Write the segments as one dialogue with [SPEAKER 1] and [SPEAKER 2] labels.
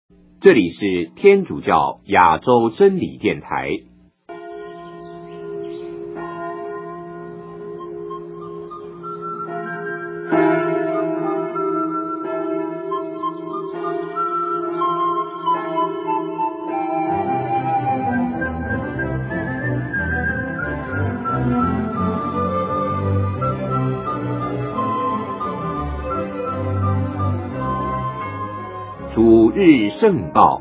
[SPEAKER 1] 这里是天主教亚洲真理电台。主日圣报，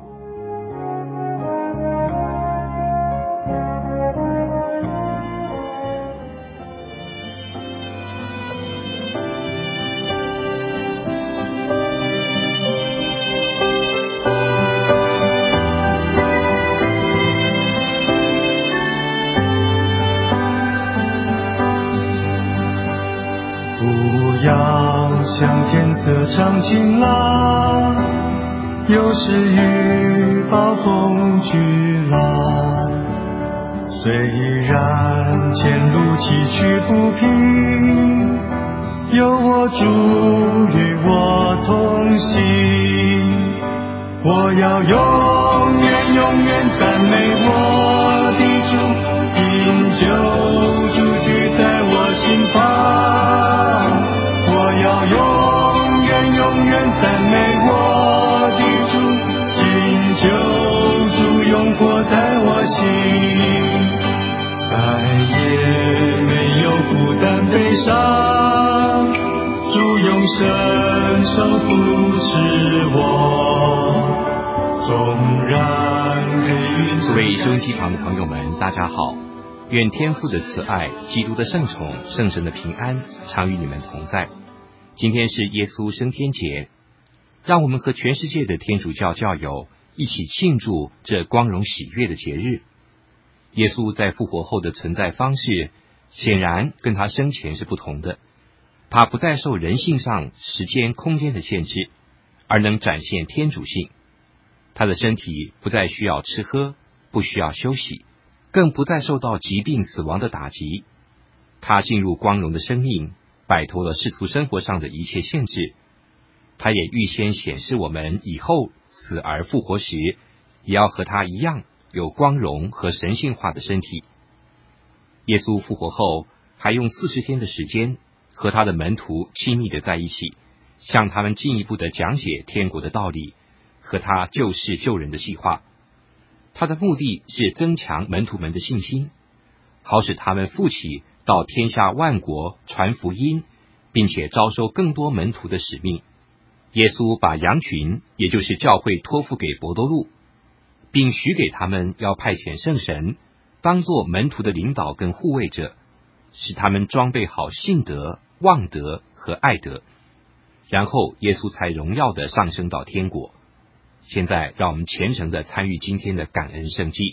[SPEAKER 2] 不要向天色唱情郎，又是雨暴风巨浪。虽然前路崎岖不平，有我主与我同行。我要永远永远赞美我的主，因救主居在我心旁。我要永远永远赞美我的主，因救主永活在我心。再也没有孤单悲伤，主用伸手扶持我。纵然黑云
[SPEAKER 3] 各位收音机旁的朋友们，大家好，愿天父的慈爱、基督的圣宠、圣神的平安常与你们同在。今天是耶稣升天节，让我们和全世界的天主教教友一起庆祝这光荣喜悦的节日。耶稣在复活后的存在方式显然跟他生前是不同的，他不再受人性上时间空间的限制，而能展现天主性。他的身体不再需要吃喝，不需要休息，更不再受到疾病死亡的打击。他进入光荣的生命，摆脱了世俗生活上的一切限制。他也预先显示我们以后死而复活时，也要和他一样有光荣和神性化的身体。耶稣复活后，还用40天的时间和他的门徒亲密的在一起，向他们进一步的讲解天国的道理和他救世救人的计划。他的目的是增强门徒们的信心，好使他们负起到天下万国传福音，并且招收更多门徒的使命。耶稣把羊群，也就是教会托付给伯多禄，并许给他们要派遣圣神，当作门徒的领导跟护卫者，使他们装备好信德、望德和爱德。然后耶稣才荣耀地上升到天国。现在让我们虔诚地参与今天的感恩圣祭。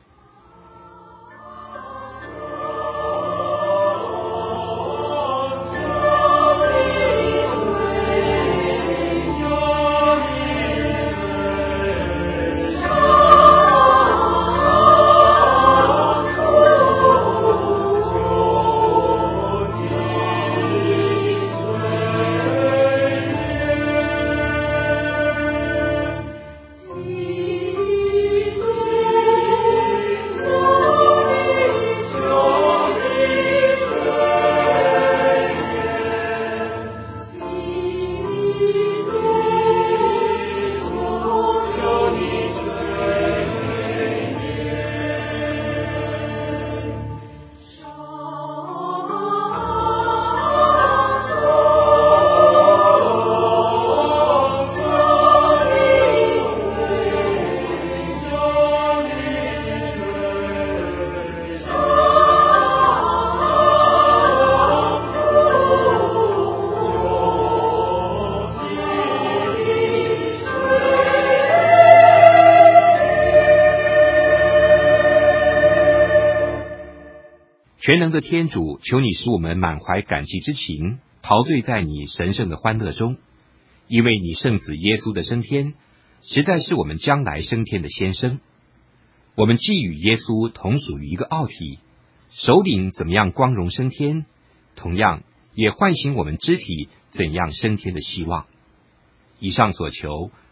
[SPEAKER 3] 全能的天主，求你使我们满怀感激之情，陶醉在你神圣的欢乐中，因为你圣子耶稣的升天，实在是我们将来升天的先声。我们既与耶稣同属于一个奥体，首领怎么样光荣升天，同样也唤醒我们肢体怎样升天的希望。以上所求，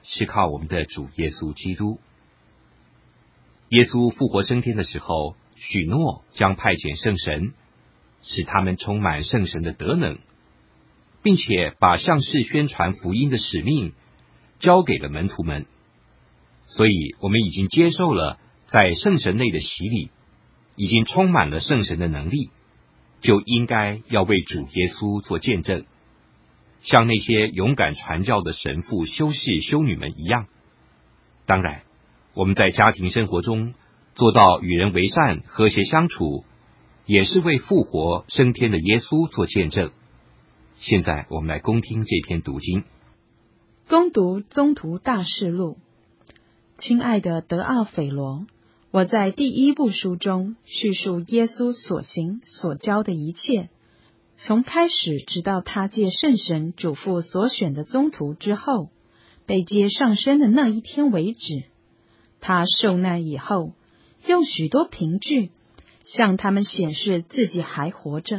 [SPEAKER 3] 是靠我们的主耶稣基督。耶稣复活升天的时候，许诺将派遣圣神，使他们充满圣神的德能，并且把向世宣传福音的使命交给了门徒们。所以我们已经接受了在圣神内的洗礼，已经充满了圣神的能力，就应该要为主耶稣做见证，像那些勇敢传教的神父、修士、修女们一样。当然，我们在家庭生活中做到与人为善、和谐相处，也是为复活升天的耶稣做见证。现在我们来恭听这篇读经。
[SPEAKER 4] 恭读宗徒大事录。亲爱的德奥斐罗，我在第一部书中叙述耶稣所行所教的一切，从开始直到他借圣神嘱咐所选的宗徒之后，被接上升的那一天为止。他受难以后，用许多凭据向他们显示自己还活着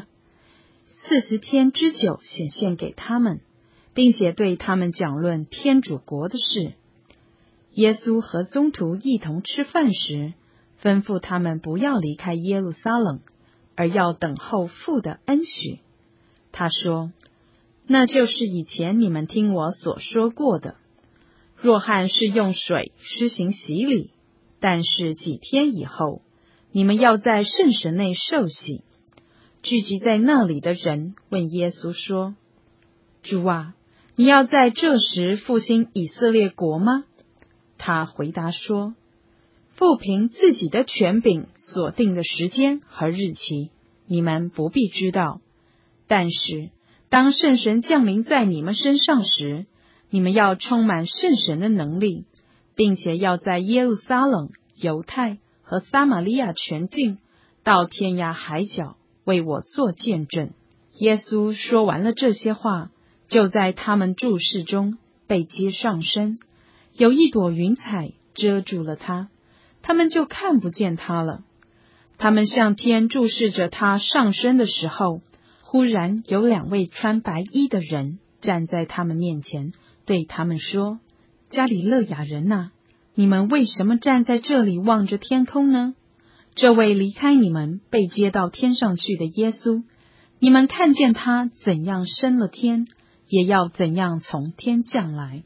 [SPEAKER 4] ，40天之久显现给他们，并且对他们讲论天主国的事。耶稣和宗徒一同吃饭时，吩咐他们不要离开耶路撒冷，而要等候父的恩许。他说，那就是以前你们听我所说过的。若翰是用水施行洗礼，但是几天以后，你们要在圣神内受洗。聚集在那里的人问耶稣说，主啊，你要在这时复兴以色列国吗？他回答说，父凭自己的权柄所定的时间和日期，你们不必知道。但是当圣神降临在你们身上时，你们要充满圣神的能力，并且要在耶路撒冷、犹太和撒玛利亚全境，到天涯海角，为我做见证。耶稣说完了这些话，就在他们注视中被接上升，有一朵云彩遮住了他，他们就看不见他了。他们向天注视着他上升的时候，忽然有2位穿白衣的人站在他们面前，对他们说，加里肋亚人啊，你们为什么站在这里望着天空呢？这位离开你们被接到天上去的耶稣，你们看见他怎样升了天，也要怎样从天降来。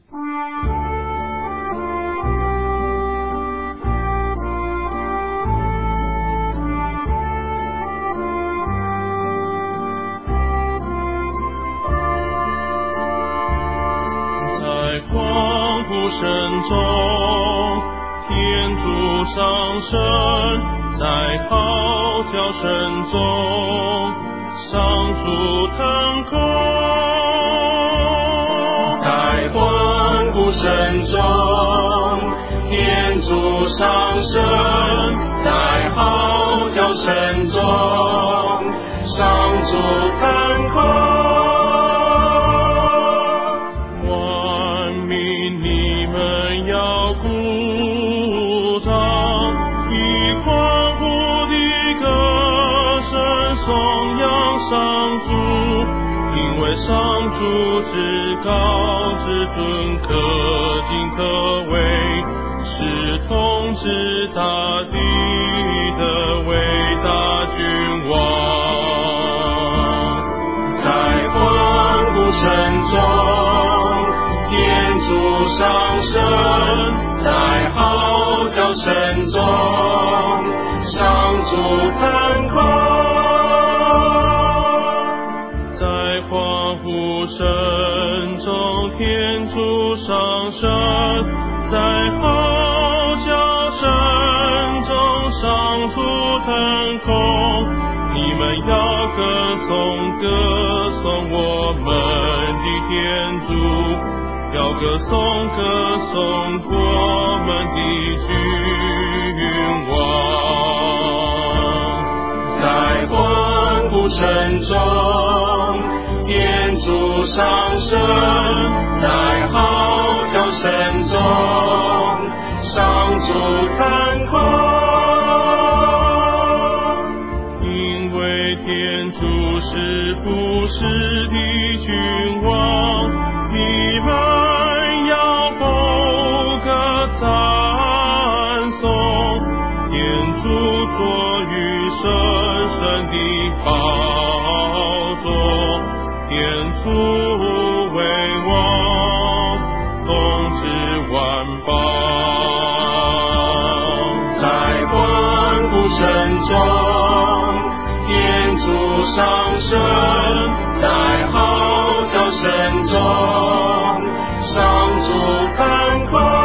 [SPEAKER 2] 在光复声中，天主上升，在号角声中，上主腾空。在光复声中，天主上升，在号角声中，上主腾空。上主至高至尊，可敬可畏，是统治大地的伟大君王。在光复声中，天主上升，在号角声中，上主腾空。声中，天主上升，在号角声中，上主腾空。你们要歌颂我们的天主，要歌颂我们的君王。在光复声中，天主上升，在号角声中，上主腾空。因为天主是不世的君王，你们要奉
[SPEAKER 5] 坐于神圣的宝座，天主为王，统治万邦。
[SPEAKER 2] 在万古神中，天主上升，在号角声中，上主看空。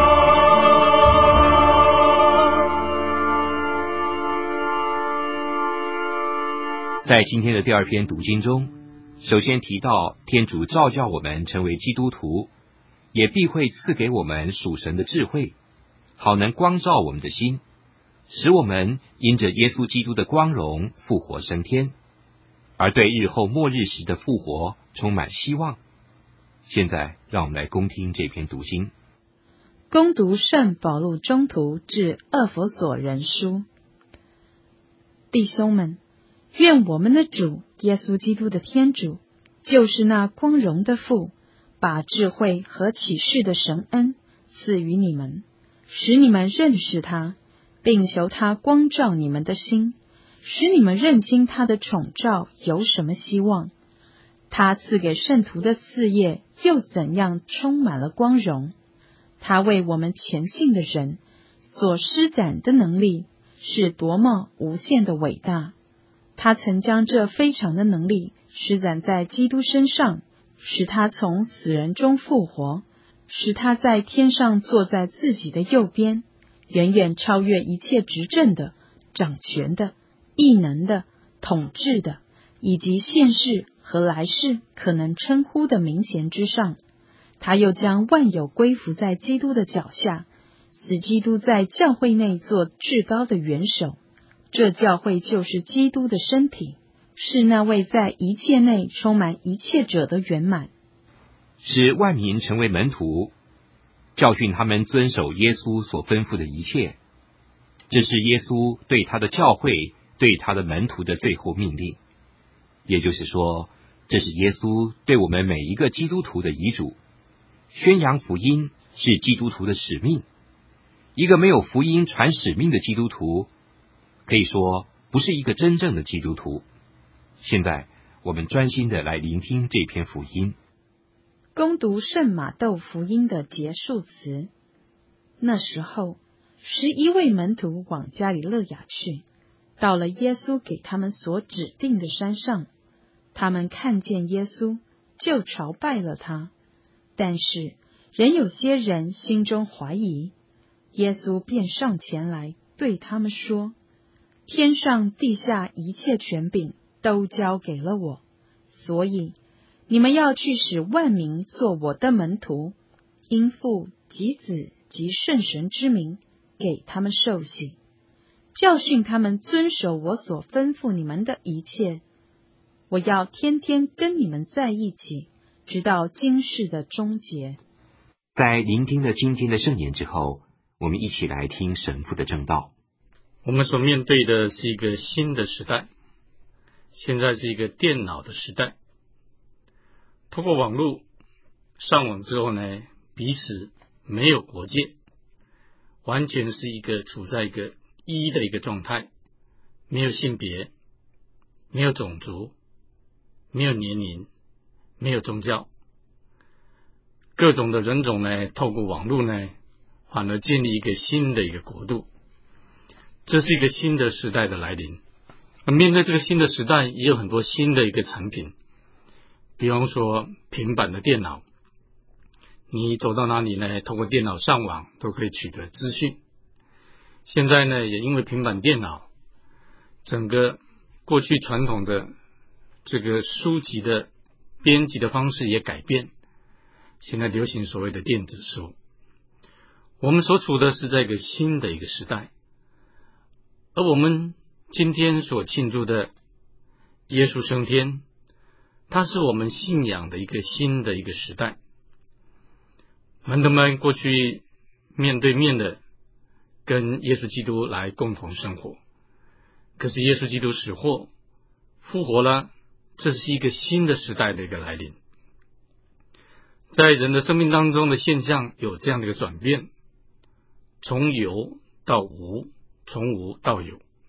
[SPEAKER 3] 在今天的第二篇读经中，首先提到天主召叫我们成为基督徒，也必会赐给我们属神的智慧，好能光照我们的心，使我们因着耶稣基督的光荣复活升天，而对日后末日时的复活充满希望。现在让我们来恭听这篇读经。
[SPEAKER 4] 恭读圣保禄宗徒致厄弗所人书。弟兄们，愿我们的主耶稣基督的天主，就是那光荣的父，把智慧和启示的神恩赐予你们，使你们认识他，并求他光照你们的心，使你们认清他的宠召有什么希望，他赐给圣徒的赐业又怎样充满了光荣。他为我们虔信的人所施展的能力是多么无限的伟大。他曾将这非常的能力施展在基督身上，使他从死人中复活，使他在天上坐在自己的右边，远远超越一切执政的、掌权的、异能的、统治的，以及现世和来世可能称呼的名衔之上。他又将万有归服在基督的脚下，使基督在教会内做至高的元首。这教会就是基督的身体，是那位在一切内充满一切者的圆满。
[SPEAKER 3] 使万民成为门徒，教训他们遵守耶稣所吩咐的一切。这是耶稣对他的教会、对他的门徒的最后命令。也就是说，这是耶稣对我们每一个基督徒的遗嘱。宣扬福音是基督徒的使命。一个没有福音传使命的基督徒，可以说不是一个真正的基督徒。现在我们专心的来聆听这篇福音。
[SPEAKER 4] 恭读圣马窦福音的结束词。那时候，11位门徒往加里肋亚去，到了耶稣给他们所指定的山上。他们看见耶稣，就朝拜了他。但是仍有些人心中怀疑。耶稣便上前来对他们说：天上地下一切权柄都交给了我，所以你们要去使万民做我的门徒，因父及子及圣神之名给他们受洗，教训他们遵守我所吩咐你们的一切。我要天天跟你们在一起，直到今世的终结。
[SPEAKER 3] 在聆听了今天的圣言之后，我们一起来听神父的正道。
[SPEAKER 6] 我们所面对的是一个新的时代，现在是一个电脑的时代。通过网络上网之后呢，彼此没有国界，完全是一个处在一个一的一个状态，没有性别，没有种族，没有年龄，没有宗教，各种的人种呢，透过网络呢，反而建立一个新的一个国度。这是一个新的时代的来临。面对这个新的时代，也有很多新的一个产品，比方说平板的电脑，你走到哪里呢，透过电脑上网都可以取得资讯。现在呢，也因为平板电脑，整个过去传统的这个书籍的编辑的方式也改变，现在流行所谓的电子书。我们所处的是在一个新的一个时代，而我们今天所庆祝的耶稣升天，它是我们信仰的一个新的一个时代。门徒们过去面对面的跟耶稣基督来共同生活，可是耶稣基督死后复活了，这是一个新的时代的一个来临。在人的生命当中的现象有这样的一个转变，从有到无，从无到有。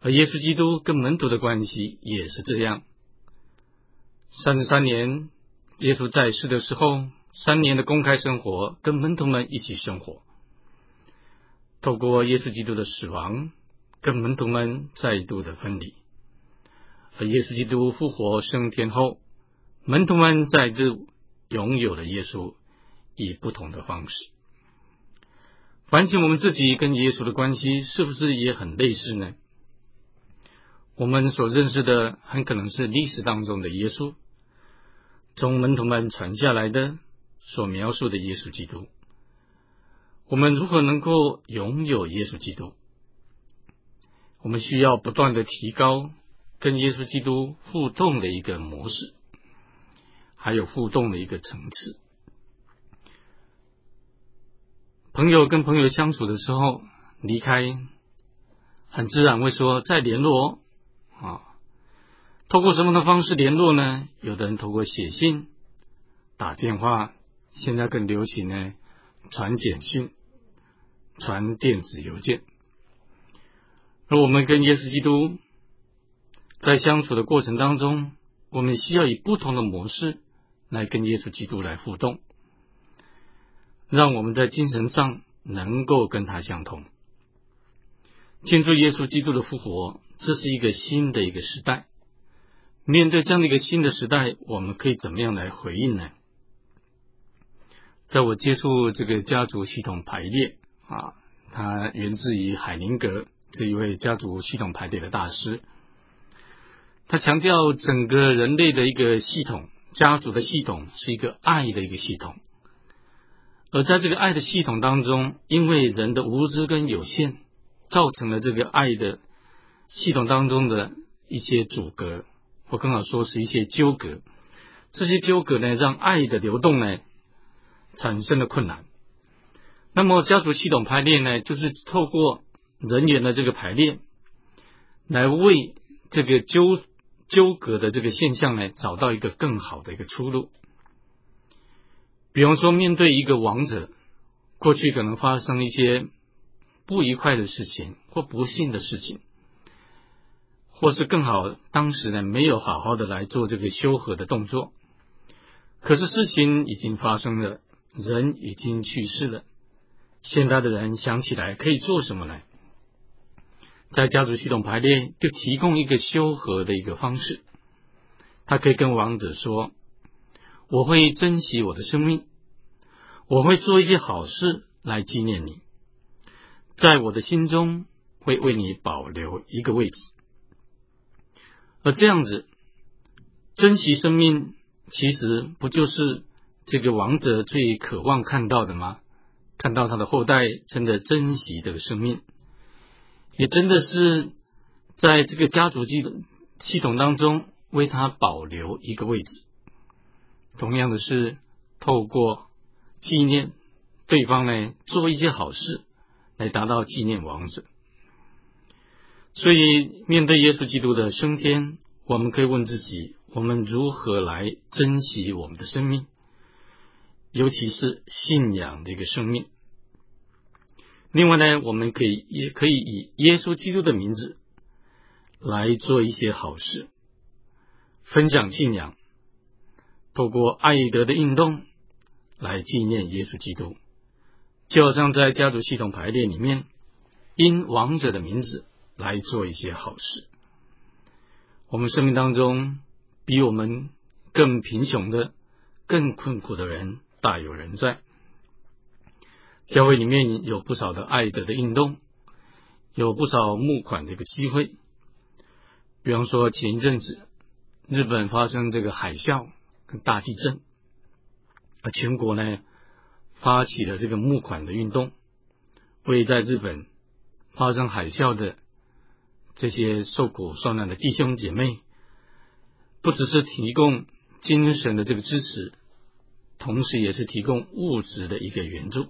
[SPEAKER 6] 而耶稣基督跟门徒的关系也是这样。33年耶稣在世的时候，3年的公开生活，跟门徒们一起生活。透过耶稣基督的死亡，跟门徒们再度的分离。而耶稣基督复活升天后，门徒们再度拥有了耶稣，以不同的方式。反省我们自己跟耶稣的关系是不是也很类似呢？我们所认识的很可能是历史当中的耶稣，从门徒们传下来的所描述的耶稣基督。我们如何能够拥有耶稣基督？我们需要不断的提高跟耶稣基督互动的一个模式，还有互动的一个层次。朋友跟朋友相处的时候，离开很自然会说再联络透过什么的方式联络呢？有的人透过写信、打电话，现在更流行呢传简讯、传电子邮件。而我们跟耶稣基督在相处的过程当中，我们需要以不同的模式来跟耶稣基督来互动，让我们在精神上能够跟他相同。庆祝耶稣基督的复活，这是一个新的一个时代。面对这样的一个新的时代，我们可以怎么样来回应呢？在我接触这个家族系统排列它源自于海宁格这一位家族系统排列的大师。他强调整个人类的一个系统，家族的系统是一个爱的一个系统。而在这个爱的系统当中，因为人的无知跟有限，造成了这个爱的系统当中的一些阻隔，或更好说是一些纠葛。这些纠葛呢，让爱的流动呢产生了困难。那么家族系统排列呢，就是透过人员的这个排列，来为这个纠葛的这个现象呢，找到一个更好的一个出路。比方说，面对一个王者，过去可能发生一些不愉快的事情或不幸的事情，或是更好，当时呢没有好好的来做这个修和的动作。可是事情已经发生了，人已经去世了，现在的人想起来可以做什么呢？在家族系统排列就提供一个修和的一个方式。他可以跟王者说，我会珍惜我的生命，我会做一些好事来纪念你，在我的心中会为你保留一个位置。而这样子珍惜生命，其实不就是这个王者最渴望看到的吗？看到他的后代真的珍惜这个生命，也真的是在这个家族系统当中为他保留一个位置。同样的是透过纪念对方呢，做一些好事来达到纪念王者。所以面对耶稣基督的升天，我们可以问自己，我们如何来珍惜我们的生命，尤其是信仰的一个生命。另外呢，我们也可以以耶稣基督的名字来做一些好事，分享信仰，透过爱德的运动来纪念耶稣基督。就好像在家族系统排列里面，因王者的名字来做一些好事。我们生命当中比我们更贫穷的、更困苦的人大有人在。教会里面有不少的爱德的运动，有不少募款的一个机会。比方说前一阵子日本发生这个海啸跟大地震，而全国呢发起了这个募款的运动，为在日本发生海啸的这些受苦受难的弟兄姐妹，不只是提供精神的这个支持，同时也是提供物质的一个援助。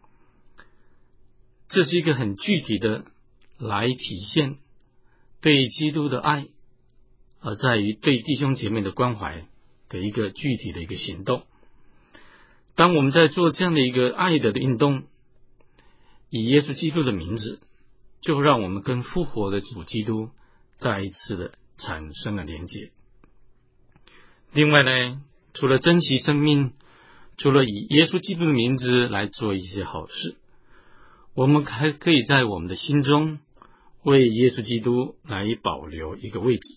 [SPEAKER 6] 这是一个很具体的来体现对基督的爱，而在于对弟兄姐妹的关怀的一个具体的一个行动。当我们在做这样的一个爱的运动，以耶稣基督的名字，就让我们跟复活的主基督再一次的产生了连结。另外呢，除了珍惜生命，除了以耶稣基督的名字来做一些好事，我们还可以在我们的心中为耶稣基督来保留一个位置。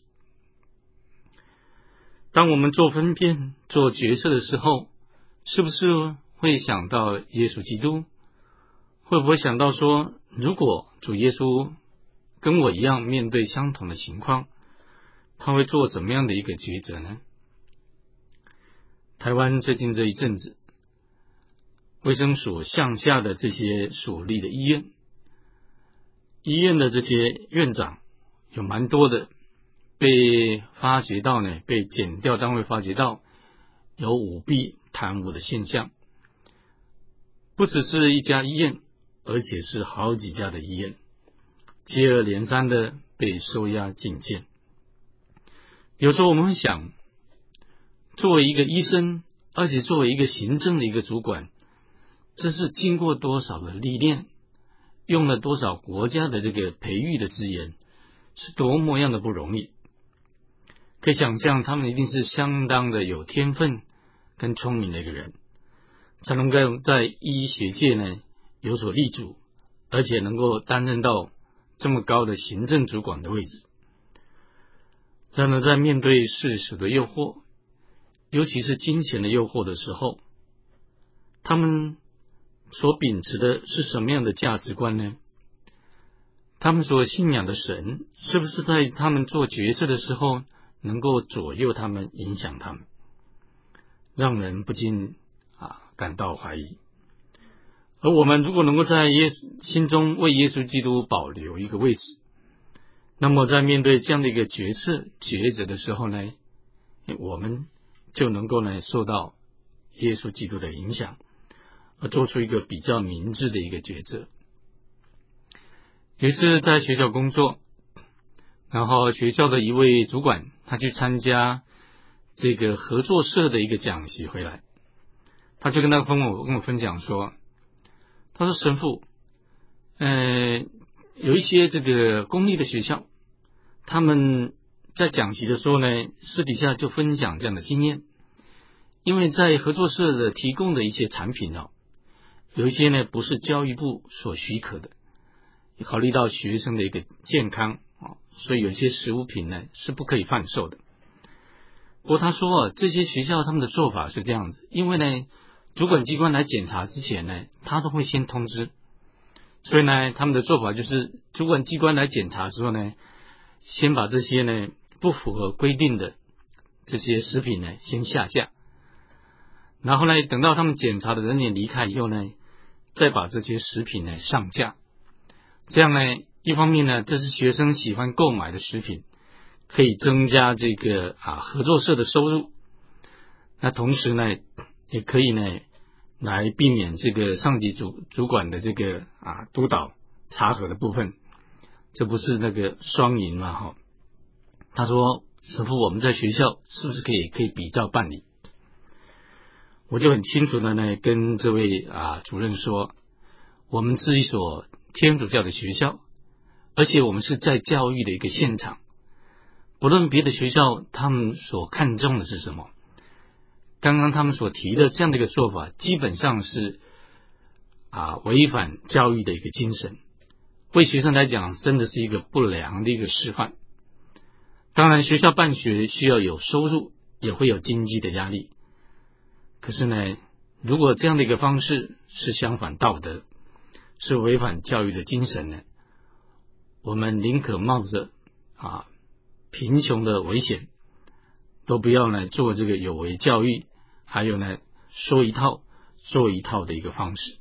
[SPEAKER 6] 当我们做分辨、做决策的时候，是不是会想到耶稣基督？会不会想到说，如果主耶稣跟我一样面对相同的情况，他会做怎么样的一个抉择呢？台湾最近这一阵子，卫生署向下的这些属立的医院的这些院长有蛮多的被发觉到呢，被检调单位发觉到有舞弊贪污的现象，不只是一家医院，而且是好几家的医院，接二连三的被收押禁见。有时候我们会想，作为一个医生，而且作为一个行政的一个主管，这是经过多少的历练，用了多少国家的这个培育的资源，是多么样的不容易。可以想象，他们一定是相当的有天分跟聪明的一个人，才能够在医学界呢有所立足，而且能够担任到这么高的行政主管的位置。然而在面对世俗的诱惑，尤其是金钱的诱惑的时候，他们所秉持的是什么样的价值观呢？他们所信仰的神，是不是在他们做决策的时候能够左右他们、影响他们，让人不禁感到怀疑。而我们如果能够在心中为耶稣基督保留一个位置，那么在面对这样的一个抉择的时候呢，我们就能够呢受到耶稣基督的影响，而做出一个比较明智的一个抉择。有一次在学校工作，然后学校的一位主管，他去参加这个合作社的一个讲习回来，他就跟我分享说，他说神父，有一些这个公立的学校，他们在讲习的时候呢，私底下就分享这样的经验，因为在合作社的提供的一些产品有一些呢不是教育部所许可的，考虑到学生的一个健康所以有些食物品呢是不可以贩售的。不过他说这些学校他们的做法是这样子，因为呢主管机关来检查之前呢，他都会先通知，所以呢他们的做法就是主管机关来检查的时候呢，先把这些呢不符合规定的这些食品呢先下架，然后呢等到他们检查的人员离开以后呢，再把这些食品呢上架。这样呢一方面呢，这是学生喜欢购买的食品，可以增加这个合作社的收入，那同时呢也可以呢来避免这个上级主管的这个督导查核的部分，这不是那个双赢嘛他说神父，我们在学校是不是可以比照办理？我就很清楚的呢跟这位主任说，我们是一所天主教的学校，而且我们是在教育的一个现场，不论别的学校他们所看重的是什么，刚刚他们所提的这样的一个做法，基本上是违反教育的一个精神，为学生来讲真的是一个不良的一个示范。当然学校办学需要有收入，也会有经济的压力，可是呢如果这样的一个方式是相反道德，是违反教育的精神呢，我们宁可冒着贫穷的危险，都不要呢做这个有违教育，还有呢说一套做一套的一个方式。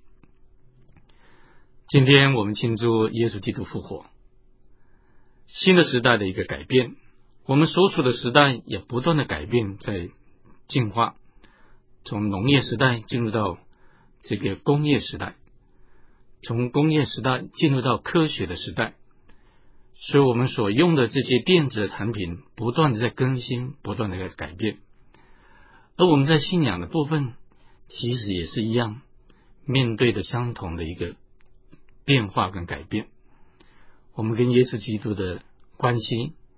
[SPEAKER 6] 今天我们庆祝耶稣基督复活，新的时代的一个改变，我们所处的时代也不断的改变，在进化，从农业时代进入到这个工业时代，从工业时代进入到科学的时代，所以我们所用的这些电子的产品不断的在更新，不断的在改变。而我们在信仰的部分其实也是一样，面对的相同的一个变化跟改变。我们跟耶稣基督的关系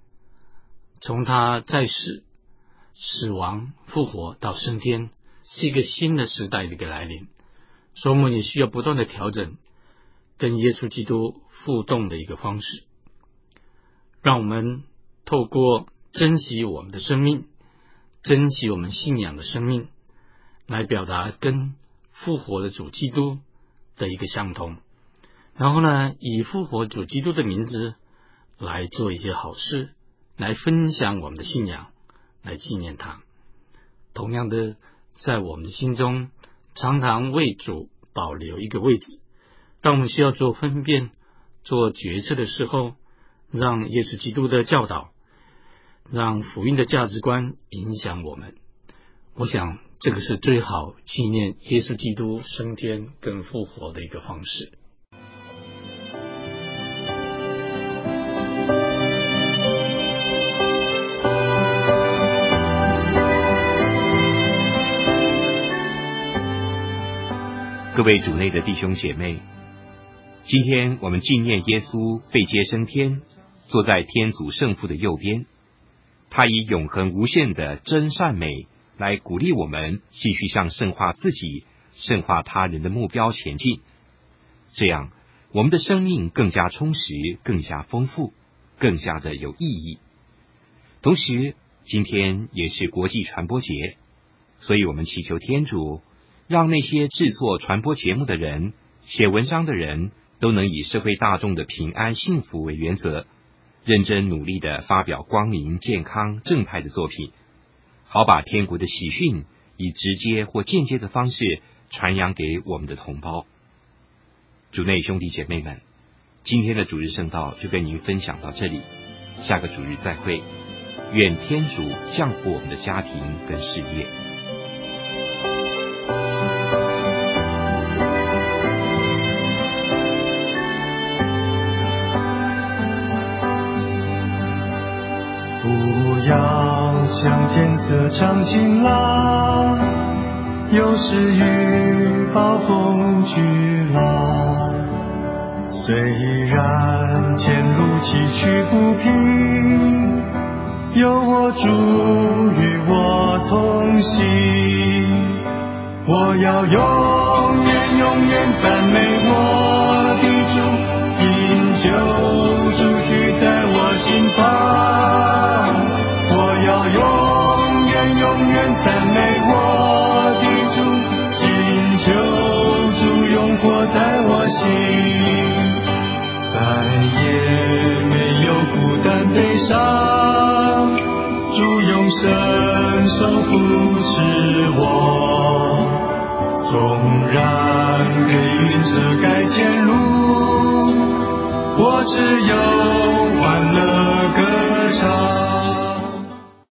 [SPEAKER 6] 从他在世、死亡、复活到升天，是一个新的时代的一个来临，所以我们也需要不断的调整跟耶稣基督互动的一个方式，让我们透过珍惜我们的生命，珍惜我们信仰的生命，来表达跟复活的主基督的一个相同，然后呢，以复活主基督的名字来做一些好事，来分享我们的信仰，来纪念他。同样的，在我们的心中常常为主保留一个位置，当我们需要做分辨、做决策的时候，让耶稣基督的教导，让福音的价值观影响我们。我想这个是最好纪念耶稣基督升天跟复活的一个方式。
[SPEAKER 3] 各位主内的弟兄姐妹，今天我们纪念耶稣被接升天，坐在天主圣父的右边，他以永恒无限的真善美来鼓励我们继续向圣化自己、圣化他人的目标前进，这样我们的生命更加充实、更加丰富、更加的有意义。同时今天也是国际传播节，所以我们祈求天主让那些制作传播节目的人、写文章的人都能以社会大众的平安幸福为原则，认真努力地发表光明、健康、正派的作品，好把天国的喜讯以直接或间接的方式传扬给我们的同胞。主内兄弟姐妹们，今天的主日圣道就跟您分享到这里，下个主日再会。愿天主降福我们的家庭跟事业。
[SPEAKER 2] 不要向天色长晴朗，有时雨暴风巨浪。虽然前路崎岖不平，有我主与我同行。我要永远永远赞美我的主，因救主居在我心房。我要永远永远赞美我的主，因救主永活在我心。再也没有孤单悲伤，主用伸手扶持我。纵然黑云遮盖前路，我只有欢乐歌唱。